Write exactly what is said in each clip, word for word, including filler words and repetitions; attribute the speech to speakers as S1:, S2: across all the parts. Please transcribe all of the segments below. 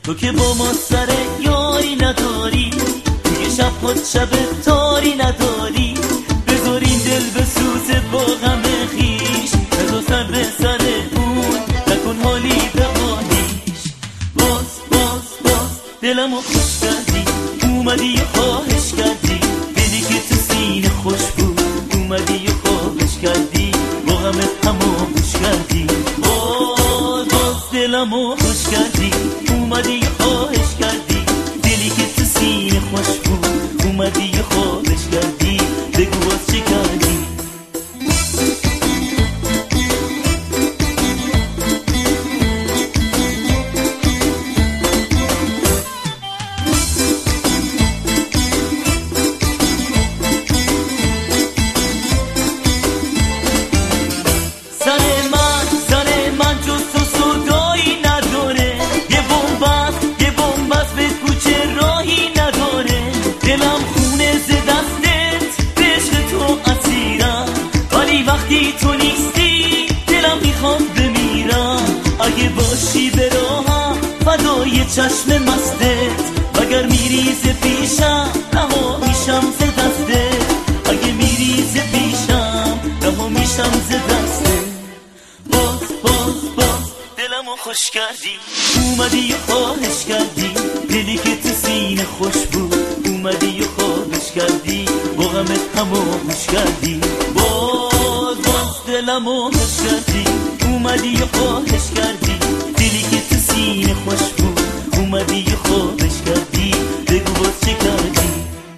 S1: تو که با ما سر یاری نداری، توی شب خود شب تاری نداری. بذارین دل به سوز با غم خیش، بذار سر به سر اون، نکن حالی به حالیش. باز باز باز دلمو خوش کردی، اومدی و خواهش کردی. دلی که تو سینه خوش بود، اومدی و خواهش کردی. با غمت هماغوش کردی. باز باز دلمو خوش کردی، اومدی و خواهش کردی. دلی که تو سینه خوش بود، اومدی و خواهش کردی. بگو باز چه کردی؟ وقتی تو نیستی دلم میخوام بمیرم. اگه باشی به راهم فدای چشم مستت، وگر میریز پیشم رها میشم ز دستت. اگه میریز پیشم رها میشم ز دستت. باز باز باز دلمو خوش کردی، اومدی و خواهش کردی. دلی که تو سینه خوش بود، اومدی و خواهش کردی. با غمت هماغوش کردی. باز باز دلمو خوش کردی، اومدی و خواهش کردی. دلی که تو سینه خوش بود، اومدی و خواهش کردی. بگو باز چه کردی؟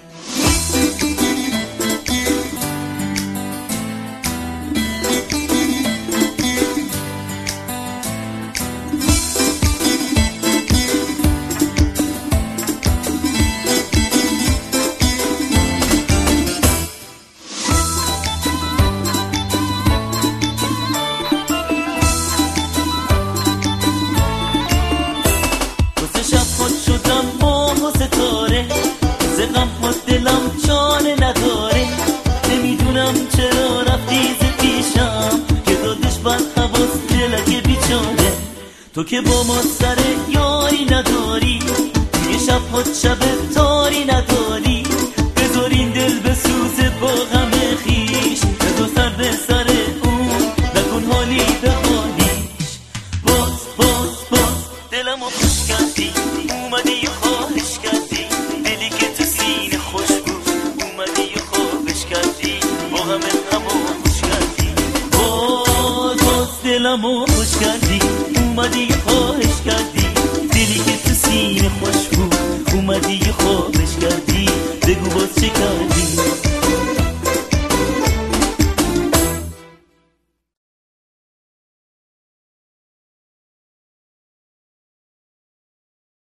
S1: زغم خود دلم چانه نداره. نمیدونم چرا رفتی ز پیشم، که دادش بد حواس دلک بیچاره. تو که با ما سر یاری نداری، توی شب خود شب تاری نداری. بذارین دل به سوز با غم خیش، بذار سر به سر اون، نکن حالی به حالیش. باز باز باز دلمو خوش کردی، اومدی و خواهش کردی. دلی که تو سینه خوش بود، اومدی و خواهش کردی. با غمت هماغوش کردی. باز باز دلمو خوش کردی، اومدی